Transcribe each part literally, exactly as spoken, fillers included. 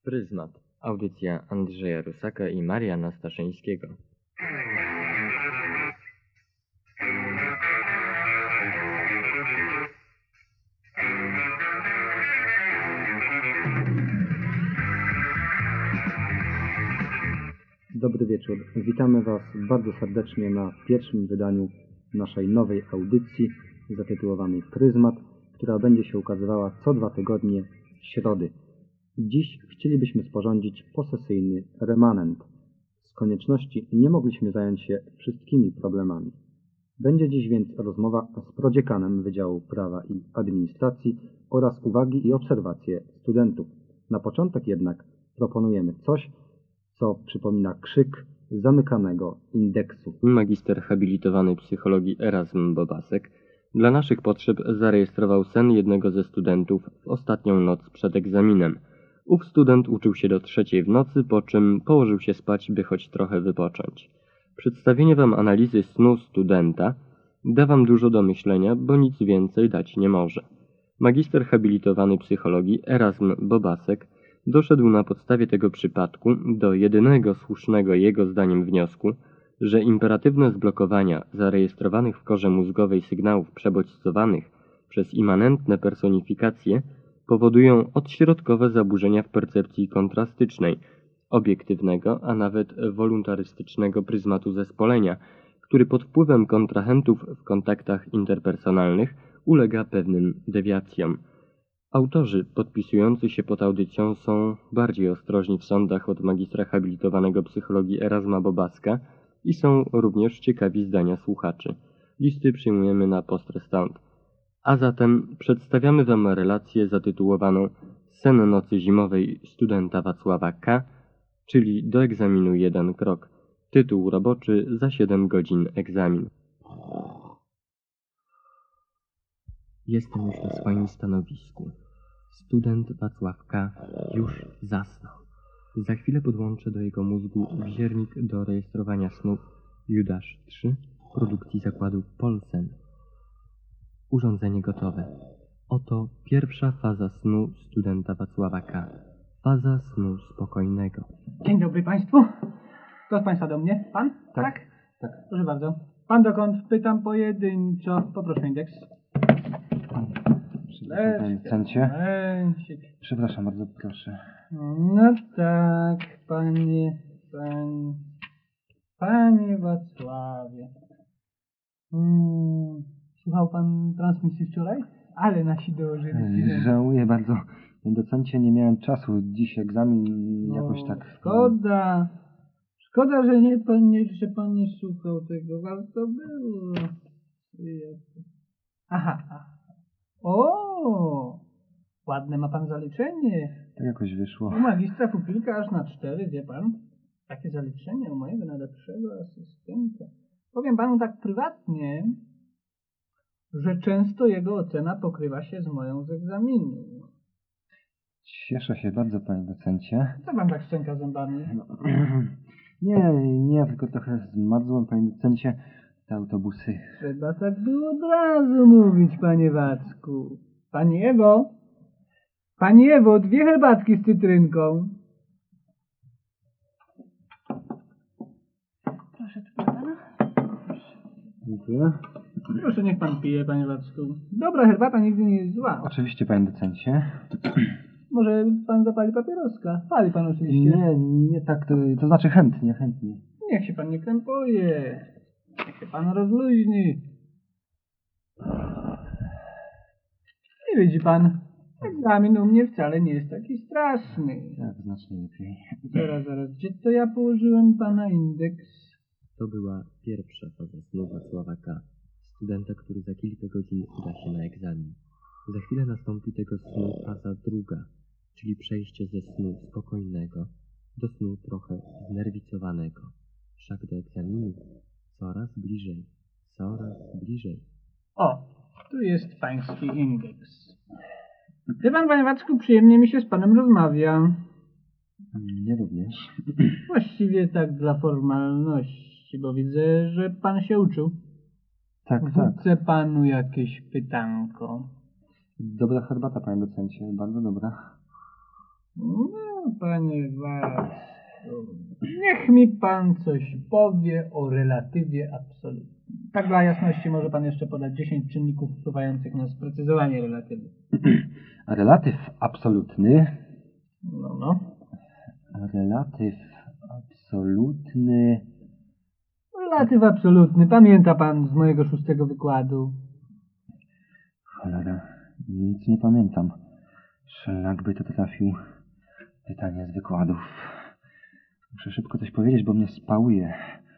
Pryzmat. Audycja Andrzeja Rusaka i Mariana Staszyńskiego. Dobry wieczór. Witamy Was bardzo serdecznie na pierwszym wydaniu naszej nowej audycji zatytułowanej Pryzmat, która będzie się ukazywała co dwa tygodnie w środy. Dziś chcielibyśmy sporządzić posesyjny remanent. Z konieczności nie mogliśmy zająć się wszystkimi problemami. Będzie dziś więc rozmowa z prodziekanem Wydziału Prawa i Administracji oraz uwagi i obserwacje studentów. Na początek jednak proponujemy coś, co przypomina krzyk zamykanego indeksu. Magister habilitowany psychologii Erasm Bobasek dla naszych potrzeb zarejestrował sen jednego ze studentów w ostatnią noc przed egzaminem. Ów student uczył się do trzeciej w nocy, po czym położył się spać, by choć trochę wypocząć. Przedstawienie Wam analizy snu studenta da Wam dużo do myślenia, bo nic więcej dać nie może. Magister habilitowany psychologii Erasm Bobasek doszedł na podstawie tego przypadku do jedynego słusznego jego zdaniem wniosku, że imperatywne zblokowania zarejestrowanych w korze mózgowej sygnałów przebodźcowanych przez immanentne personifikacje powodują odśrodkowe zaburzenia w percepcji kontrastycznej, obiektywnego, a nawet woluntarystycznego pryzmatu zespolenia, który pod wpływem kontrahentów w kontaktach interpersonalnych ulega pewnym dewiacjom. Autorzy podpisujący się pod audycją są bardziej ostrożni w sądach od magistra habilitowanego psychologii Erasma Bobaska i są również ciekawi zdania słuchaczy. Listy przyjmujemy na post restante. A zatem przedstawiamy Wam relację zatytułowaną Sen nocy zimowej studenta Wacława K., czyli do egzaminu jeden krok. Tytuł roboczy: za siedem godzin egzamin. Jestem już na swoim stanowisku. Student Wacław K. już zasnął. Za chwilę podłączę do jego mózgu wziernik do rejestrowania snów Judasz trzy produkcji zakładu Polsen. Urządzenie gotowe. Oto pierwsza faza snu studenta Wacława K. Faza snu spokojnego. Dzień dobry Państwu. Kto z Państwa do mnie? Pan? Tak. Tak. Proszę bardzo. Pan dokąd? Pytam pojedynczo. Poproszę indeks. Przepraszam, panie docencie. Lęsik. Przepraszam bardzo, proszę. No tak, panie, panie, panie Wacławie. Hmm, słuchał pan transmisji wczoraj? Ale nasi dołożyli. Żałuję bardzo, panie docencie, nie miałem czasu. Dziś egzamin jakoś No, tak... Szkoda. Szkoda, że nie, pan nie, że pan nie słuchał tego. Warto było. Aha, aha. O, ładne ma pan zaliczenie. Tak jakoś wyszło. U magistra pupilka aż na cztery, wie pan? Takie zaliczenie u mojego najlepszego asystenta. Powiem panu tak prywatnie, że często jego ocena pokrywa się z moją z egzaminu. Cieszę się bardzo, panie docencie. Co pan tak szczęka zębami? Nie, nie, tylko trochę zmarzłem, panie docencie. Te autobusy. Trzeba tak było od razu mówić, panie Wacku. Pani Ewo, pani Ewo, dwie herbatki z cytrynką. Proszę, tu pana. Proszę. Dziękuję. Proszę, niech pan pije, panie Wacku. Dobra herbata nigdy nie jest zła. Oczywiście, panie docencie. Może pan zapali papieroska? Pali pan oczywiście. Nie, nie tak, to, to znaczy chętnie, chętnie. Niech się pan nie krępuje. Niech się pan rozluźni. I widzi pan, egzamin u mnie wcale nie jest taki straszny. Tak, znacznie lepiej. Zaraz, zaraz, gdzie to ja położyłem pana indeks? To była pierwsza faza snu Wacława K., studenta, który za kilka godzin uda się na egzamin. Za chwilę nastąpi tego snu faza druga, czyli przejście ze snu spokojnego do snu trochę znerwicowanego. Wszak do egzaminu coraz bliżej, coraz bliżej. O, tu jest pański indeks. Wie pan, panie Wacku, przyjemnie mi się z panem rozmawia. Nie również. Właściwie tak dla formalności, bo widzę, że pan się uczył. Tak, tak. Wrzucę panu jakieś pytanko. Dobra herbata, panie docencie, bardzo dobra. No, No, panie Wacku, niech mi pan coś powie o relatywie absolutnym. Tak dla jasności może pan jeszcze podać dziesięć czynników wpływających na sprecyzowanie relatywy. Relatyw absolutny. No, no. Relatyw absolutny. Relatyw absolutny. Pamięta pan z mojego szóstego wykładu? Cholera, nic nie pamiętam. Szlak by to trafił. Pytanie z wykładów. Muszę szybko coś powiedzieć, bo mnie spałuje.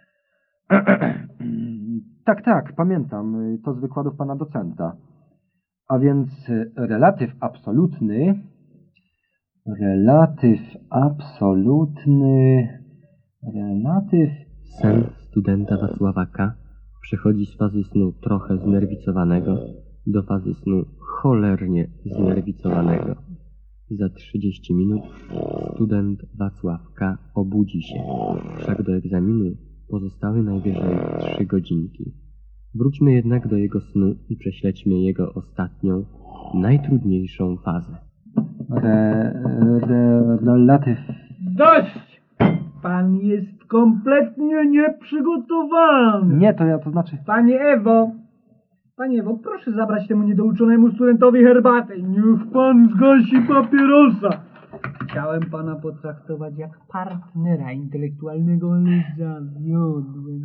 Tak, tak, pamiętam. To z wykładów pana docenta. A więc relatyw absolutny. Relatyw absolutny. Relatyw... Sen studenta Wacława K. przechodzi z fazy snu trochę znerwicowanego do fazy snu cholernie znerwicowanego. Za trzydzieści minut student Wacław K. obudzi się, wszak do egzaminu pozostały najwyżej trzy godzinki. Wróćmy jednak do jego snu i prześledźmy jego ostatnią, najtrudniejszą fazę. Re, re, relatyw... Dość! Pan jest kompletnie nieprzygotowany. Nie, to ja, to znaczy... Panie Ewo, panie Ewo, proszę zabrać temu niedouczonemu studentowi herbatę. Niech pan zgasi papierosa. Chciałem pana potraktować jak partnera intelektualnego, ale zawiodłem.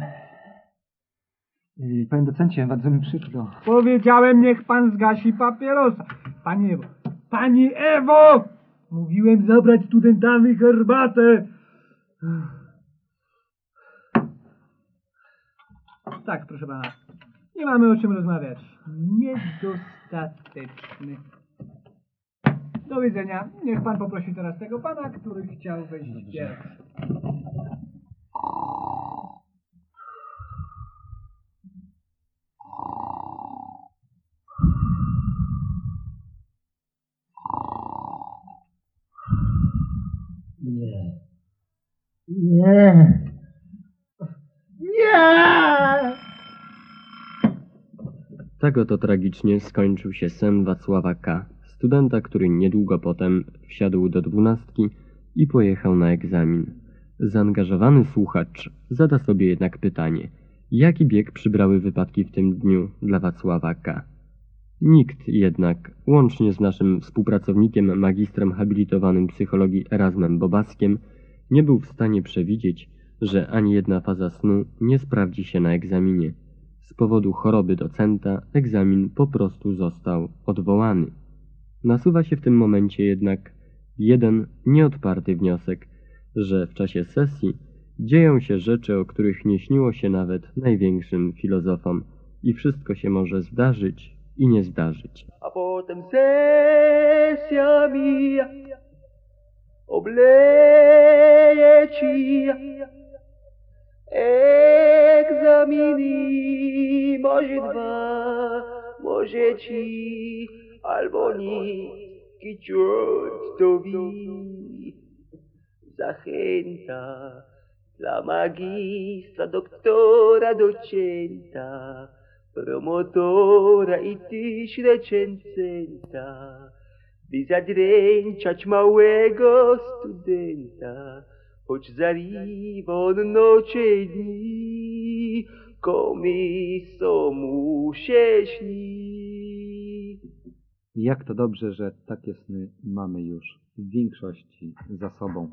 Yy, Panie docencie, bardzo mi przykro. Powiedziałem, niech pan zgasi papierosa. Panie Ewo, pani Ewo! Mówiłem zabrać studentowi herbatę. Tak, proszę pana. Nie mamy o czym rozmawiać. Niedostateczny. Do widzenia. Niech pan poprosi teraz tego pana, który chciał wejść pierwszy. Nie. Nie. Nie! Tak oto tragicznie skończył się sen Wacława K., studenta, który niedługo potem wsiadł do dwunastki i pojechał na egzamin. Zaangażowany słuchacz zada sobie jednak pytanie, jaki bieg przybrały wypadki w tym dniu dla Wacława K. Nikt jednak, łącznie z naszym współpracownikiem, magistrem habilitowanym psychologii Erasmem Bobaskiem, nie był w stanie przewidzieć, że ani jedna faza snu nie sprawdzi się na egzaminie. Z powodu choroby docenta egzamin po prostu został odwołany. Nasuwa się w tym momencie jednak jeden nieodparty wniosek, że w czasie sesji dzieją się rzeczy, o których nie śniło się nawet największym filozofom i wszystko się może zdarzyć i nie zdarzyć. A potem sesja mija, obleje ci egzaminy, może dwa, może ci, albo nikt i ciut to wi. Zachęta dla magistra, doktora, docenta, promotora i tyś recenzenta, by zadręczać małego studenta, choć zariwa on noce i dni, komiso mu się śni. Jak to dobrze, że takie sny mamy już w większości za sobą.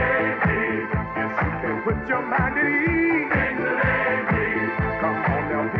Put your mind at ease. Come on now.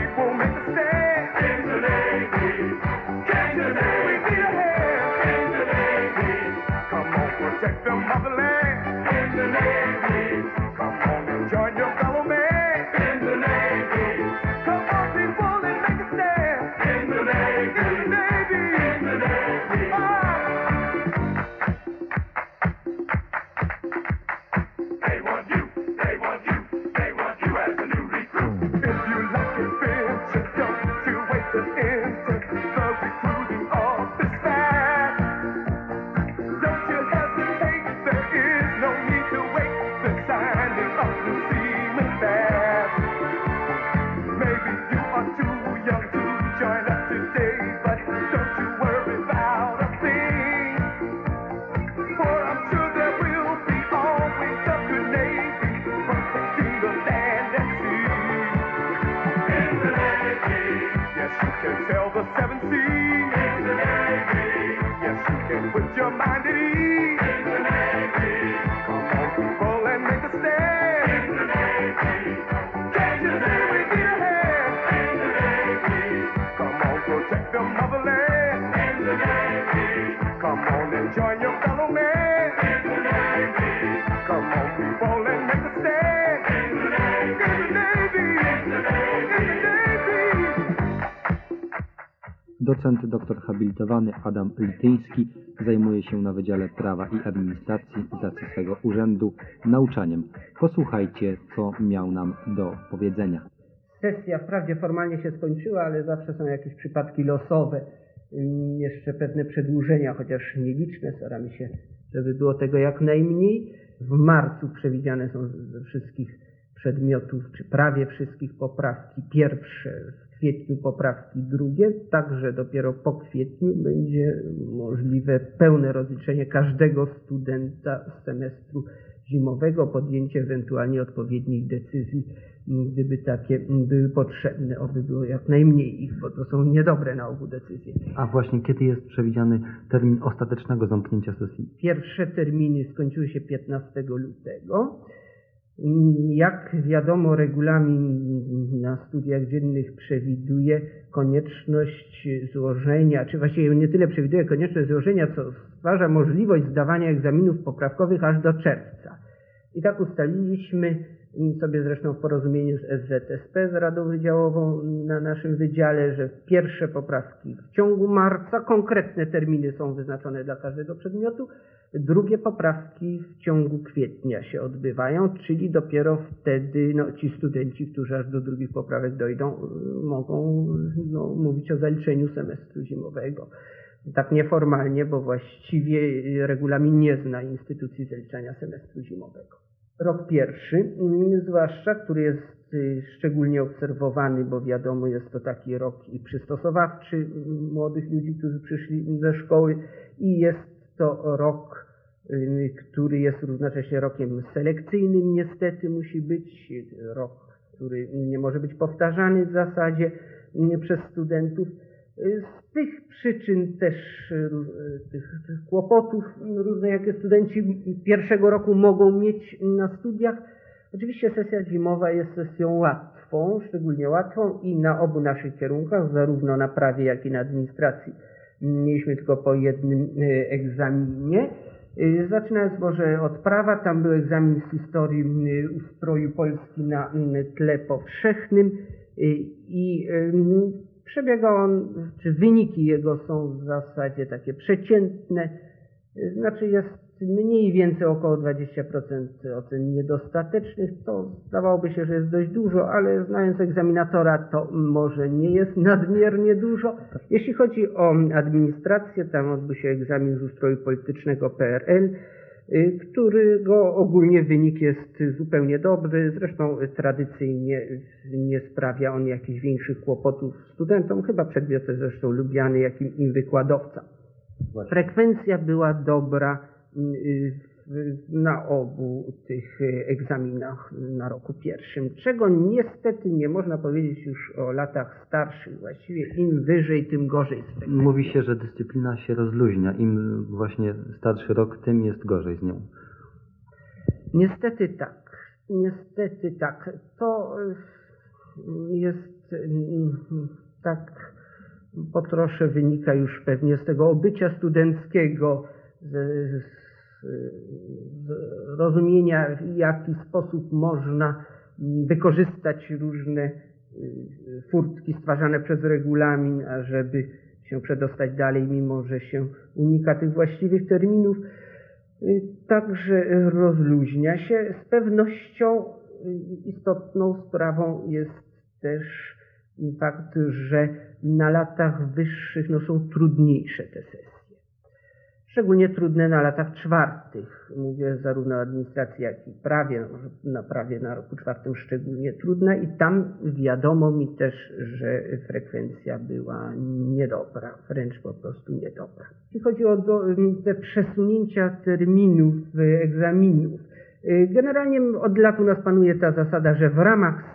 your mind at ease. Come on, people, and make a stand. Can't you see we need a hand? Come on, protect the motherland. Come on and join your fellow man. Come on, people, and make a stand. In the Navy, in the Navy. Docent doktor habilitowany Adam Lityński zajmuje się na Wydziale Prawa i Administracji z racji swego urzędu nauczaniem. Posłuchajcie, co miał nam do powiedzenia. Sesja wprawdzie formalnie się skończyła, ale zawsze są jakieś przypadki losowe, jeszcze pewne przedłużenia, chociaż nieliczne. Staramy się, żeby było tego jak najmniej. W marcu przewidziane są ze wszystkich przedmiotów, czy prawie wszystkich poprawki pierwsze, w kwietniu poprawki drugie, także dopiero po kwietniu będzie możliwe pełne rozliczenie każdego studenta z semestru zimowego, podjęcie ewentualnie odpowiednich decyzji, gdyby takie były potrzebne, oby było jak najmniej ich, bo to są niedobre na ogół decyzje. A właśnie kiedy jest przewidziany termin ostatecznego zamknięcia sesji? Pierwsze terminy skończyły się piętnastego lutego. Jak wiadomo, regulamin na studiach dziennych przewiduje konieczność złożenia, czy właściwie nie tyle przewiduje konieczność złożenia, co stwarza możliwość zdawania egzaminów poprawkowych aż do czerwca. I tak ustaliliśmy sobie zresztą w porozumieniu z S Z S P, z Radą Wydziałową na naszym wydziale, że pierwsze poprawki w ciągu marca, konkretne terminy są wyznaczone dla każdego przedmiotu, drugie poprawki w ciągu kwietnia się odbywają, czyli dopiero wtedy no, ci studenci, którzy aż do drugich poprawek dojdą, mogą no, mówić o zaliczeniu semestru zimowego. Tak nieformalnie, bo właściwie regulamin nie zna instytucji zaliczania semestru zimowego. Rok pierwszy, zwłaszcza, który jest szczególnie obserwowany, bo wiadomo, jest to taki rok i przystosowawczy młodych ludzi, którzy przyszli ze szkoły, i jest to rok, który jest równocześnie rokiem selekcyjnym, niestety musi być, rok, który nie może być powtarzany w zasadzie przez studentów. Z tych przyczyn też tych, tych kłopotów różne, jakie studenci pierwszego roku mogą mieć na studiach. Oczywiście sesja zimowa jest sesją łatwą, szczególnie łatwą i na obu naszych kierunkach, zarówno na prawie, jak i na administracji. Mieliśmy tylko po jednym egzaminie. Zaczynając może od prawa, tam był egzamin z historii ustroju Polski na tle powszechnym i przebiegał on, czy wyniki jego są w zasadzie takie przeciętne, znaczy jest mniej więcej około dwadzieścia procent ocen niedostatecznych, to zdawałoby się, że jest dość dużo, ale znając egzaminatora, to może nie jest nadmiernie dużo. Jeśli chodzi o administrację, tam odbył się egzamin z ustroju politycznego P R L, którego ogólnie wynik jest zupełnie dobry, zresztą tradycyjnie nie sprawia on jakichś większych kłopotów studentom, chyba przedmiot jest zresztą lubiany jak im wykładowca. Frekwencja była dobra na obu tych egzaminach na roku pierwszym, czego niestety nie można powiedzieć już o latach starszych. Właściwie im wyżej, tym gorzej. Mówi się, że dyscyplina się rozluźnia. Im właśnie starszy rok, tym jest gorzej z nią. Niestety tak. Niestety tak. To jest tak po trosze wynika już pewnie z tego obycia studenckiego, z, z, z rozumienia, w jaki sposób można wykorzystać różne furtki stwarzane przez regulamin, ażeby się przedostać dalej, mimo że się unika tych właściwych terminów. Także rozluźnia się. Z pewnością istotną sprawą jest też fakt, że na latach wyższych no, są trudniejsze te sesje. Szczególnie trudne na latach czwartych. Mówię zarówno o administracji, jak i prawie. Na prawie na roku czwartym szczególnie trudna i tam wiadomo mi też, że frekwencja była niedobra, wręcz po prostu niedobra. Jeśli chodzi o do, te przesunięcia terminów egzaminów, generalnie od lat u nas panuje ta zasada, że w ramach sesji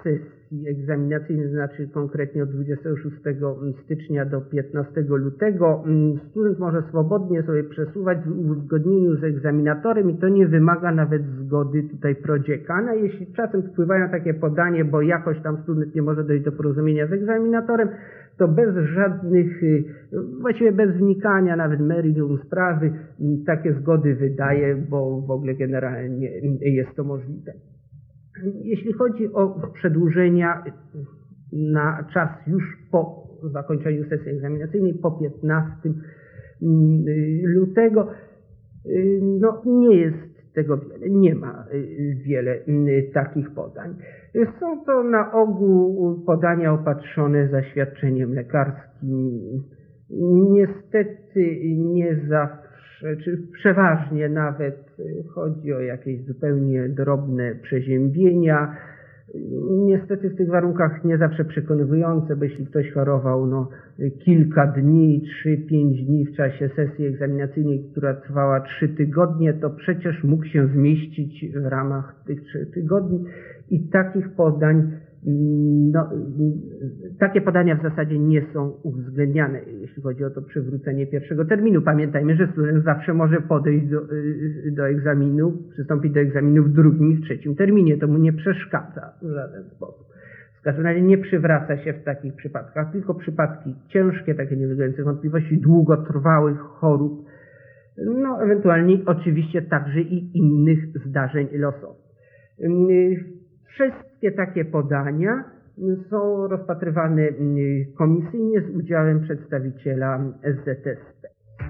sesji egzaminacyjnej, znaczy konkretnie od dwudziestego szóstego stycznia do piętnastego lutego, student może swobodnie sobie przesuwać w uzgodnieniu z egzaminatorem i to nie wymaga nawet zgody tutaj prodziekana. Jeśli czasem wpływają takie podanie, bo jakoś tam student nie może dojść do porozumienia z egzaminatorem, to bez żadnych, właściwie bez wnikania nawet meritum sprawy, takie zgody wydaje, bo w ogóle generalnie jest to możliwe. Jeśli chodzi o przedłużenia na czas już po zakończeniu sesji egzaminacyjnej, po piętnastego lutego, no nie jest tego wiele, nie ma wiele takich podań. Są to na ogół podania opatrzone zaświadczeniem lekarskim. Niestety nie zawsze, czy przeważnie nawet chodzi o jakieś zupełnie drobne przeziębienia. Niestety w tych warunkach nie zawsze przekonywujące, bo jeśli ktoś chorował no, kilka dni, trzy, pięć dni w czasie sesji egzaminacyjnej, która trwała trzy tygodnie, to przecież mógł się zmieścić w ramach tych trzech tygodni i takich podań, no, takie podania w zasadzie nie są uwzględniane, jeśli chodzi o to przywrócenie pierwszego terminu. Pamiętajmy, że student zawsze może podejść do, do egzaminu, przystąpić do egzaminu w drugim i w trzecim terminie. To mu nie przeszkadza w żaden sposób. W każdym razie nie przywraca się w takich przypadkach, tylko przypadki ciężkie, takie nie wyglądające wątpliwości, długotrwałych chorób, no ewentualnie oczywiście także i innych zdarzeń losowych. Wszystkie takie podania są rozpatrywane komisyjnie z udziałem przedstawiciela S Z S P.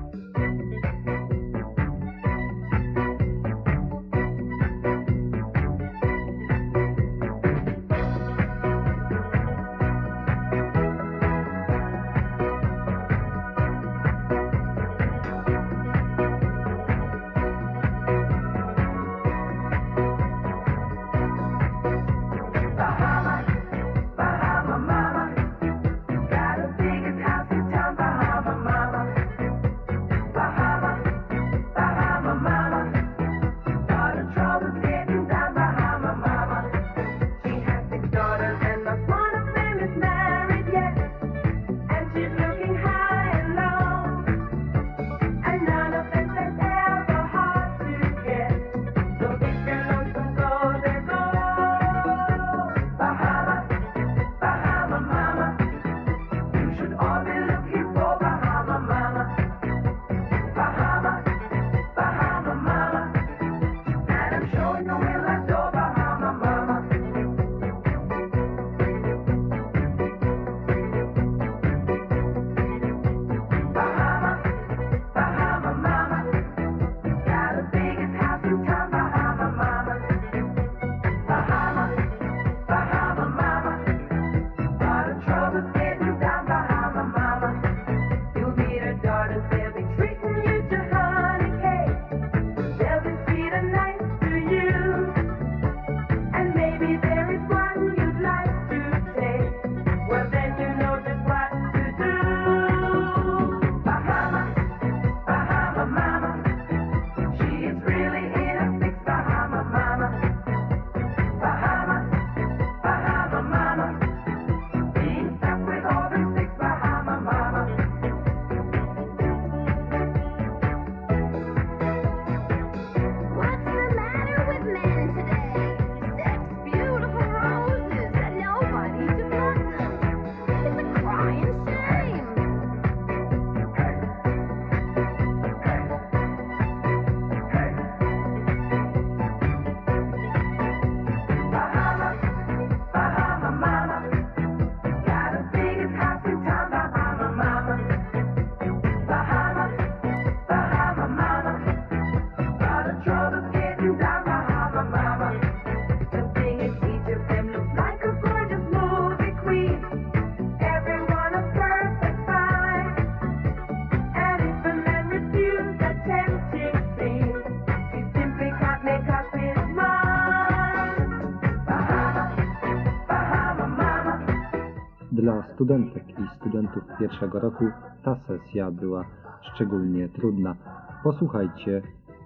Dla studentek i studentów pierwszego roku ta sesja była szczególnie trudna. Posłuchajcie,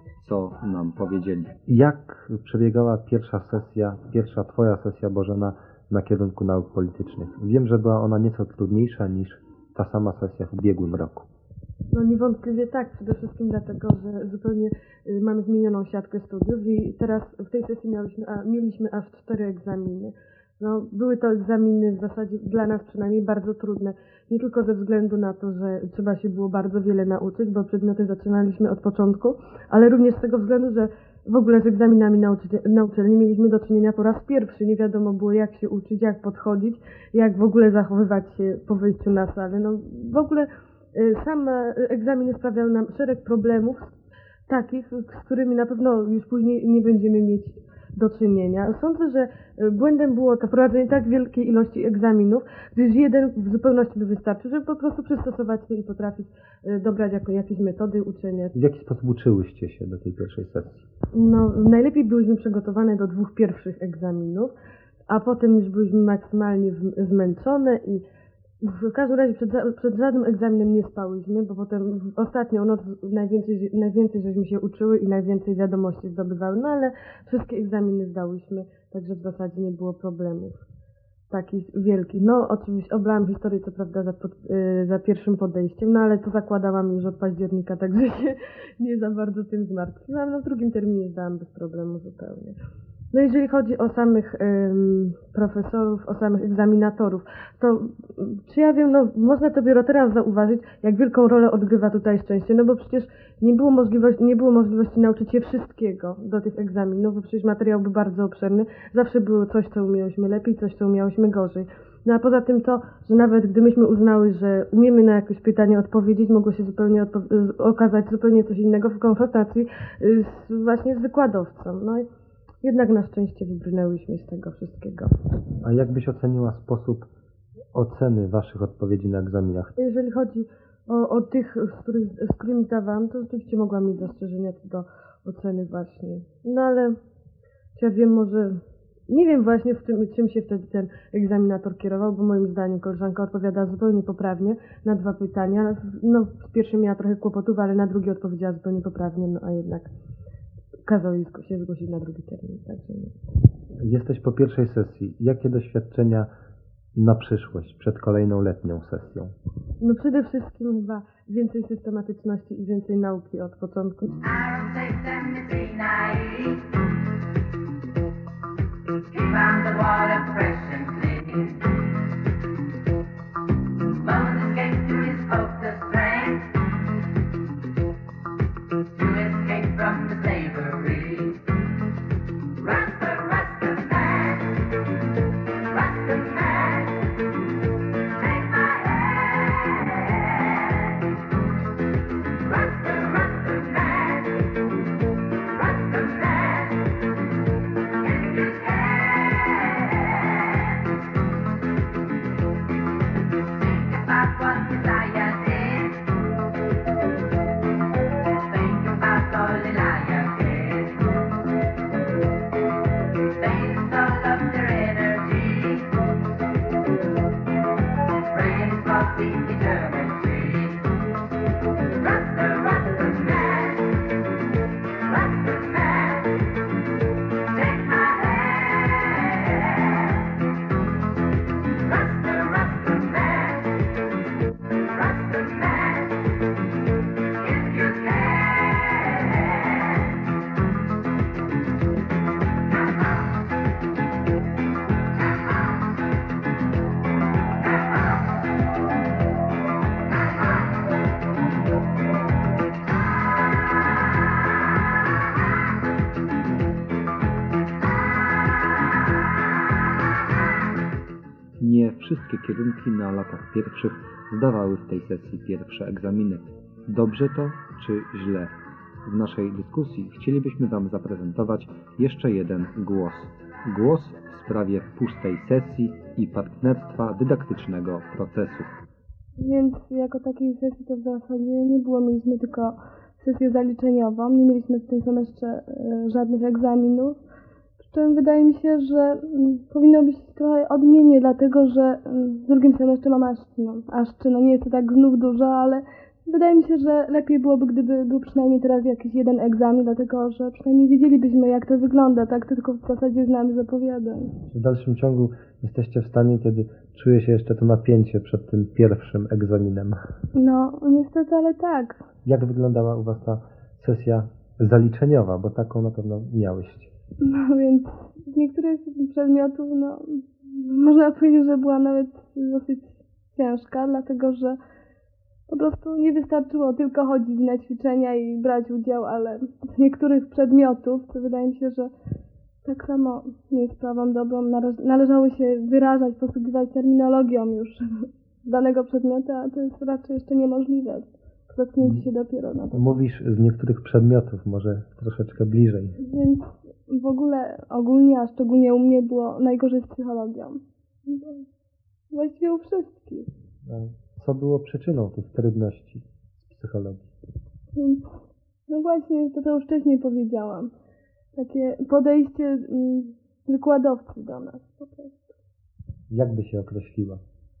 co nam powiedzieli. Jak przebiegała pierwsza sesja, pierwsza Twoja sesja, Bożena, na kierunku nauk politycznych. Wiem, że była ona nieco trudniejsza niż ta sama sesja w ubiegłym roku. No niewątpliwie tak, przede wszystkim dlatego, że zupełnie y, mamy zmienioną siatkę studiów i teraz w tej sesji mieliśmy, a, mieliśmy aż cztery egzaminy. No, były to egzaminy w zasadzie dla nas przynajmniej bardzo trudne. Nie tylko ze względu na to, że trzeba się było bardzo wiele nauczyć, bo przedmioty zaczynaliśmy od początku, ale również z tego względu, że w ogóle z egzaminami na, uczy- na uczelni mieliśmy do czynienia po raz pierwszy. Nie wiadomo było, jak się uczyć, jak podchodzić, jak w ogóle zachowywać się po wyjściu na salę. No, w ogóle y, sam y, egzaminy sprawiały nam szereg problemów takich, z którymi na pewno już później nie będziemy mieć do czynienia. Sądzę, że błędem było to prowadzenie tak wielkiej ilości egzaminów, gdyż jeden w zupełności by wystarczył, żeby po prostu przystosować się i potrafić dobrać jako jakieś metody uczenia. W jaki sposób uczyłyście się do tej pierwszej sesji? No, najlepiej byłyśmy przygotowane do dwóch pierwszych egzaminów, a potem już byliśmy maksymalnie w- zmęczone i w każdym razie przed, ża- przed żadnym egzaminem nie spałyśmy, bo potem w ostatnią noc najwięcej, najwięcej żeśmy się uczyły i najwięcej wiadomości zdobywały, no ale wszystkie egzaminy zdałyśmy, także w zasadzie nie było problemów takich wielkich. No oczywiście oblałam historię co prawda za, pod, yy, za pierwszym podejściem, no ale to zakładałam już od października, także się nie za bardzo tym zmartwiłam. No w drugim terminie zdałam bez problemu zupełnie. No jeżeli chodzi o samych ym, profesorów, o samych egzaminatorów, to ym, czy ja wiem, no można to dopiero teraz zauważyć, jak wielką rolę odgrywa tutaj szczęście, no bo przecież nie było możliwości, nie było możliwości nauczyć się wszystkiego do tych egzaminów, bo przecież materiał był bardzo obszerny, zawsze było coś, co umiałyśmy lepiej, coś, co umiałyśmy gorzej. No a poza tym to, że nawet gdybyśmy uznały, że umiemy na jakieś pytanie odpowiedzieć, mogło się zupełnie odpo- okazać zupełnie coś innego w konfrontacji y, z, właśnie z wykładowcą. No i jednak na szczęście wybrnęłyśmy z tego wszystkiego. A jak byś oceniła sposób oceny waszych odpowiedzi na egzaminach? Jeżeli chodzi o, o tych, z, których, z którymi zdawałam, to rzeczywiście mogłam mieć zastrzeżenia co do oceny właśnie. No ale czy ja wiem, może nie wiem właśnie w czym, czym się wtedy ten egzaminator kierował, bo moim zdaniem koleżanka odpowiada zupełnie poprawnie na dwa pytania. No z pierwszym miała trochę kłopotów, ale na drugie odpowiedziała zupełnie poprawnie, no a jednak kazał jej się zgłosić na drugi termin. Także nie. Jesteś po pierwszej sesji. Jakie doświadczenia na przyszłość, przed kolejną letnią sesją? No przede wszystkim chyba więcej systematyczności i więcej nauki od początku. I don't take them to be naive. Keep on the water fresh and clean. Moses gave to his folk the strength to escape from the slavery. Rasta, Rasta man, Rasta man, take my hand. Rasta, Rasta man, Rasta man, in his hand. Think about what Messiah did. Think about all Elijah did. They all of their energy, praying for the eternity. Rasta, Rasta man, Rasta man, take my hand. Rasta, Rasta man, Rasta man, if you can. Nie wszystkie kierunki na latach pierwszych zdawały w tej sesji pierwsze egzaminy. Dobrze to, czy źle? W naszej dyskusji chcielibyśmy Wam zaprezentować jeszcze jeden głos. Głos w sprawie pustej sesji i partnerstwa dydaktycznego procesu. Więc jako takiej sesji to w zasadzie nie było. Mieliśmy tylko sesję zaliczeniową, nie mieliśmy w tym semestrze e, żadnych egzaminów. Przy czym wydaje mi się, że mm, powinno być trochę odmiennie, dlatego że mm, w drugim semestrze mamy aż, no, aż czy no nie jest to tak znów dużo, ale wydaje mi się, że lepiej byłoby, gdyby był przynajmniej teraz jakiś jeden egzamin, dlatego że przynajmniej wiedzielibyśmy, jak to wygląda, tak? Tylko w zasadzie znamy z opowiadań. W dalszym ciągu jesteście w stanie, kiedy czuje się jeszcze to napięcie przed tym pierwszym egzaminem. No, niestety, ale tak. Jak wyglądała u Was ta sesja zaliczeniowa, bo taką na pewno miałyście? No więc z niektórych przedmiotów, no, można powiedzieć, że była nawet dosyć ciężka, dlatego że po prostu nie wystarczyło tylko chodzić na ćwiczenia i brać udział, ale z niektórych przedmiotów, to wydaje mi się, że tak samo nie jest sprawą dobrą, należało się wyrażać, posługiwać terminologią już danego przedmiotu, a to jest raczej jeszcze niemożliwe. Dotknięcie się dopiero na to. Mówisz z niektórych przedmiotów, może troszeczkę bliżej. Więc w ogóle ogólnie, a szczególnie u mnie było najgorzej z psychologią. Właściwie u wszystkich. Co było przyczyną tych trudności z psychologii? Więc, no właśnie, to co już wcześniej powiedziałam. Takie podejście mm, wykładowcy do nas po prostu. Jak by się określiła?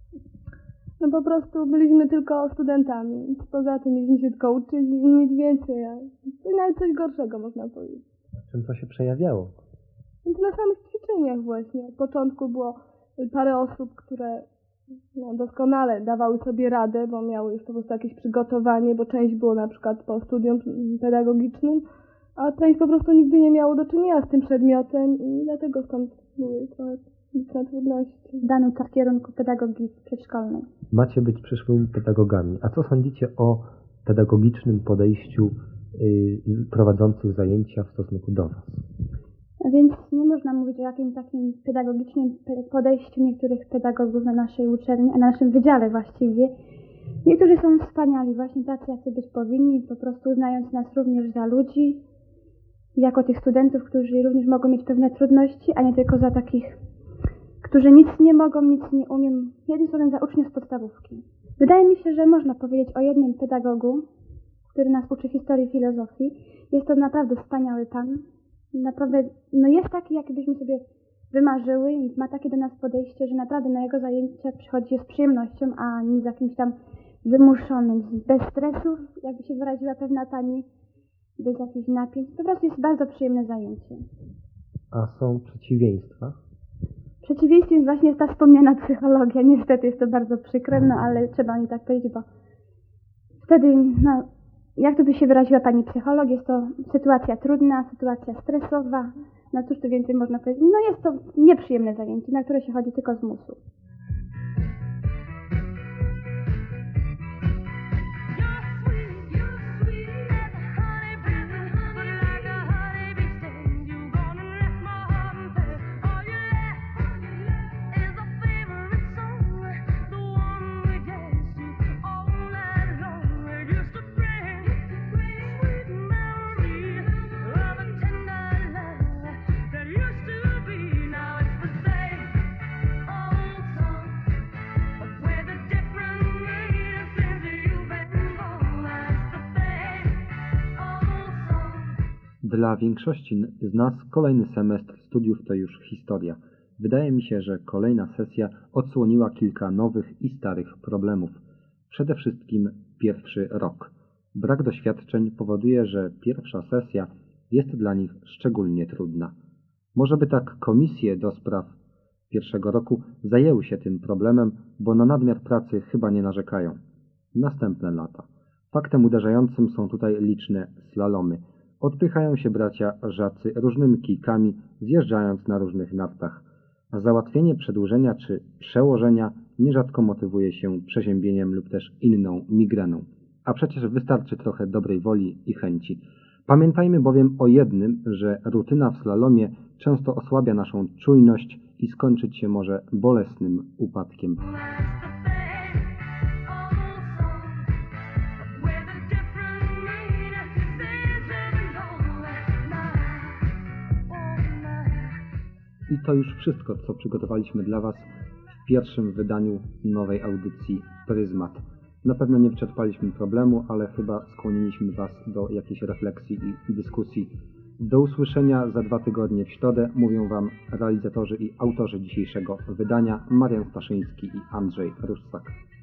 No po prostu byliśmy tylko studentami. Poza tym mieliśmy się tylko uczyć i nic więcej. To nawet coś gorszego można powiedzieć. Czym to się przejawiało? Więc na samych ćwiczeniach właśnie. Od początku było parę osób, które no, doskonale dawały sobie radę, bo miały już po prostu jakieś przygotowanie, bo część było na przykład po studium pedagogicznym, a część po prostu nigdy nie miało do czynienia z tym przedmiotem i dlatego stąd były trochę liczne trudności. Danuta w kierunku pedagogii przedszkolnej. Macie być przyszłymi pedagogami. A co sądzicie o pedagogicznym podejściu yy, prowadzących zajęcia w stosunku do Was? A więc nie można mówić o jakimś takim pedagogicznym podejściu niektórych pedagogów na naszej uczelni, a na naszym wydziale właściwie. Niektórzy są wspaniali, właśnie tacy, jacy być powinni, po prostu uznając nas również za ludzi, jako tych studentów, którzy również mogą mieć pewne trudności, a nie tylko za takich, którzy nic nie mogą, nic nie umieją, jednym słowem za uczniów z podstawówki. Wydaje mi się, że można powiedzieć o jednym pedagogu, który nas uczy historii i filozofii. Jest to naprawdę wspaniały pan. Naprawdę, no jest taki, jakbyśmy sobie wymarzyły i ma takie do nas podejście, że naprawdę na jego zajęcia przychodzi z przyjemnością, a nie z jakimś tam wymuszonym, bez stresów, jakby się wyraziła pewna pani, bez jakichś napięć. Po prostu jest bardzo przyjemne zajęcie. A są przeciwieństwa? Przeciwieństwem jest właśnie ta wspomniana psychologia. Niestety jest to bardzo przykre, no ale trzeba nie tak powiedzieć, bo wtedy, no, jak to by się wyraziła pani psycholog, jest to sytuacja trudna, sytuacja stresowa. No cóż tu więcej można powiedzieć? No jest to nieprzyjemne zajęcie, na które się chodzi tylko z musu. Dla większości z nas kolejny semestr studiów to już historia. Wydaje mi się, że kolejna sesja odsłoniła kilka nowych i starych problemów. Przede wszystkim pierwszy rok. Brak doświadczeń powoduje, że pierwsza sesja jest dla nich szczególnie trudna. Może by tak komisje do spraw pierwszego roku zajęły się tym problemem, bo na nadmiar pracy chyba nie narzekają. Następne lata. Faktem uderzającym są tutaj liczne slalomy. Odpychają się bracia Żacy różnymi kijkami, zjeżdżając na różnych nartach. A załatwienie przedłużenia czy przełożenia nierzadko motywuje się przeziębieniem lub też inną migreną. A przecież wystarczy trochę dobrej woli i chęci. Pamiętajmy bowiem o jednym, że rutyna w slalomie często osłabia naszą czujność i skończyć się może bolesnym upadkiem. I to już wszystko, co przygotowaliśmy dla Was w pierwszym wydaniu nowej audycji Pryzmat. Na pewno nie wyczerpaliśmy problemu, ale chyba skłoniliśmy Was do jakiejś refleksji i dyskusji. Do usłyszenia za dwa tygodnie w środę. Mówią Wam realizatorzy i autorzy dzisiejszego wydania Marian Staszyński i Andrzej Russak.